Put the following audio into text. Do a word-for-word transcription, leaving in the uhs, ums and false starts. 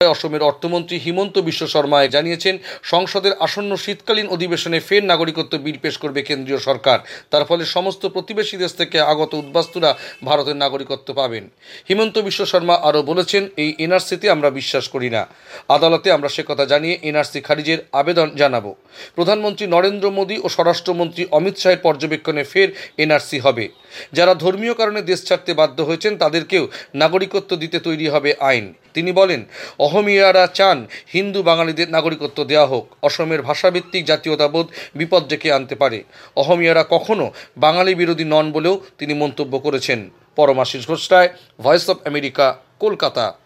অসমের অর্থমন্ত্রী হিমন্ত বিশ্ব শর্মা জানিয়েছেন, সংসদের আসন্ন শীতকালীন অধিবেশনে ফের নাগরিকত্ব বিল পেশ করবে কেন্দ্রীয় সরকার। তার ফলে সমস্ত প্রতিবেশী দেশ থেকে আগত উদ্বাস্তুরা ভারতের নাগরিকত্ব পাবেন। হিমন্ত বিশ্ব শর্মা আরও বলেছেন, এই এনআরসিতে আমরা বিশ্বাস করি না। আদালতে আমরা সে কথা জানিয়ে এনআরসি খারিজের আবেদন জানাবো। প্রধানমন্ত্রী নরেন্দ্র মোদী ও স্বরাষ্ট্রমন্ত্রী অমিত শাহের পর্যবেক্ষণে ফের এনআরসি হবে। যারা ধর্মীয় কারণে দেশ ছাড়তে বাধ্য হয়েছেন তাদেরকেও নাগরিকত্ব দিতে তৈরি হবে আইন। তিনি বলেন, অহমীয়ারা চান হিন্দু বাঙালিদের নাগরিকত্ব দেওয়া হোক। অসমের ভাষাভিত্তিক জাতীয়তাবোধ বিপদ ডেকে আনতে পারে। অহমীয়ারা কখনো বাঙালি বিরোধী নন বলেও তিনি মন্তব্য করেছেন। Paramashis Ghosh Roy, voice of America, Kolkata.